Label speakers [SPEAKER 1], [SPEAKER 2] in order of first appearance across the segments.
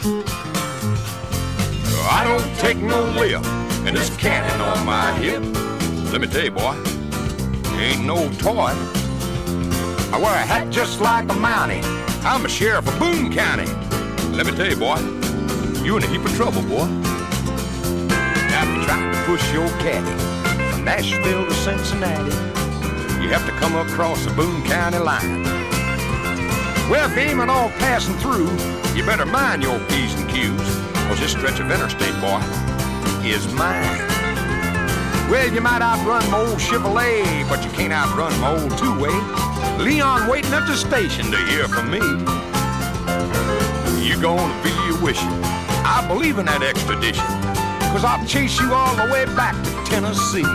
[SPEAKER 1] I don't take no lip, and this cannon on my hip. Let me tell you, boy, ain't no toy. I wear a hat just like a Mountie. I'm a sheriff of Boone County. Let me tell you, boy, you in a heap of trouble, boy. Now if you try to push your caddy from Nashville to Cincinnati, you have to come across the Boone County line. Well, if you ain't all passing through, you better mind your P's and Q's, cause this stretch of interstate, boy, is mine. Well, you might outrun my old Chevrolet, but you can't outrun my old two-way. Leon waiting at the station to hear from me. You're gonna be wishing I believe in that extradition, cause I'll chase you all the way back to Tennessee.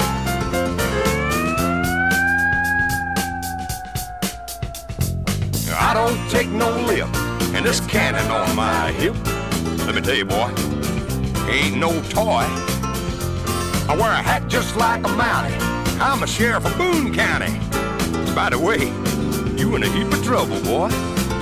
[SPEAKER 1] I don't take no lip, and this cannon on my hip. Let me tell you, boy, ain't no toy. I wear a hat just like a Mountie. I'm a sheriff of Boone County. By the way, you in a heap of trouble, boy.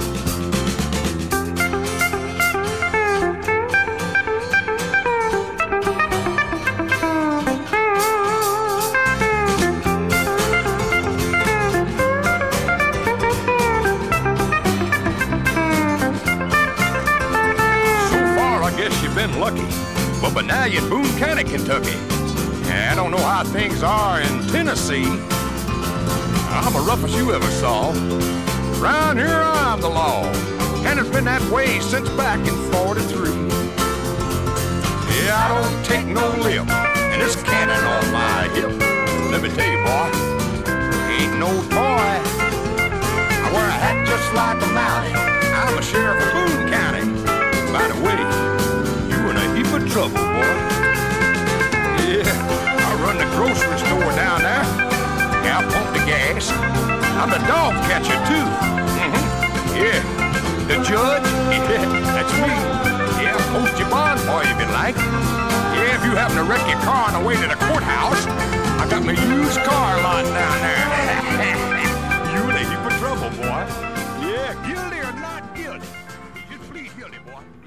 [SPEAKER 1] Been lucky, but now you're in Boone County, Kentucky. I don't know how things are in Tennessee. I'm the roughest you ever saw. Round here I'm the law, and it's been that way since back in 43. Yeah, I don't take no lip, and this cannon on my hip. Let me tell you, boy, ain't no toy. I wear a hat just like a Mountie. I'm a sheriff of Boone County. By the way, heap of trouble, boy. Yeah, I run the grocery store down there. Yeah, I pump the gas. I'm the dog catcher, too. Yeah, the judge, yeah, that's me. Yeah, post your bond for you if you like. Yeah, if you happen to wreck your car on the way to the courthouse, I got my used car lot down there. You in a heap of trouble, boy. Yeah, guilty or not guilty, you just plead guilty, boy.